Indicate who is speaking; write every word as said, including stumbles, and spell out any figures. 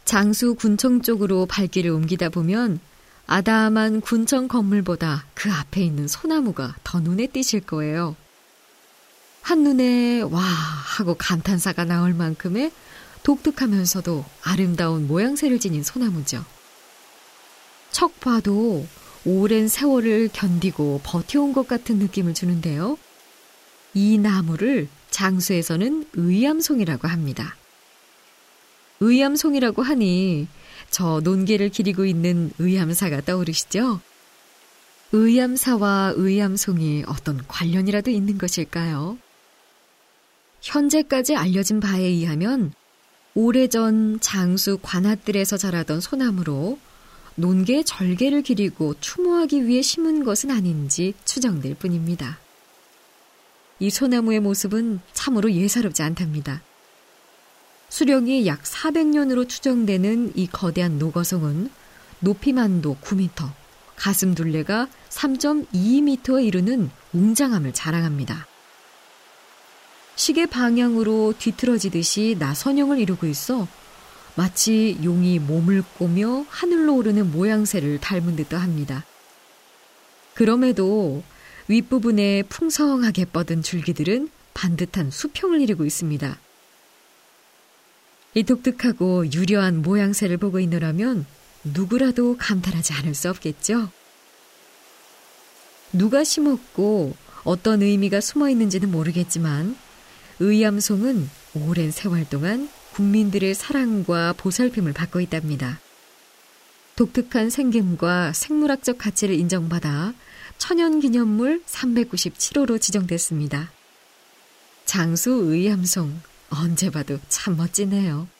Speaker 1: 장수 군청 쪽으로 발길을 옮기다 보면 아담한 군청 건물보다 그 앞에 있는 소나무가 더 눈에 띄실 거예요. 한눈에 와 하고 감탄사가 나올 만큼의 독특하면서도 아름다운 모양새를 지닌 소나무죠. 척 봐도 오랜 세월을 견디고 버텨온 것 같은 느낌을 주는데요. 이 나무를 장수에서는 의암송이라고 합니다. 의암송이라고 하니 저 논개를 기리고 있는 의암사가 떠오르시죠? 의암사와 의암송이 어떤 관련이라도 있는 것일까요? 현재까지 알려진 바에 의하면 오래전 장수 관아뜰에서 자라던 소나무로 논개 절개를 기리고 추모하기 위해 심은 것은 아닌지 추정될 뿐입니다. 이 소나무의 모습은 참으로 예사롭지 않답니다. 수령이 약 사백 년으로 추정되는 이 거대한 노거송은 높이만도 구 미터, 가슴 둘레가 삼 점 이 미터에 이르는 웅장함을 자랑합니다. 시계 방향으로 뒤틀어지듯이 나선형을 이루고 있어 마치 용이 몸을 꼬며 하늘로 오르는 모양새를 닮은 듯도 합니다. 그럼에도 윗부분에 풍성하게 뻗은 줄기들은 반듯한 수평을 이루고 있습니다. 이 독특하고 유려한 모양새를 보고 있노라면 누구라도 감탄하지 않을 수 없겠죠? 누가 심었고 어떤 의미가 숨어 있는지는 모르겠지만 의암송은 오랜 세월 동안 국민들의 사랑과 보살핌을 받고 있답니다. 독특한 생김과 생물학적 가치를 인정받아 천연기념물 삼백구십칠 호로 지정됐습니다. 장수 의암송, 언제 봐도 참 멋지네요.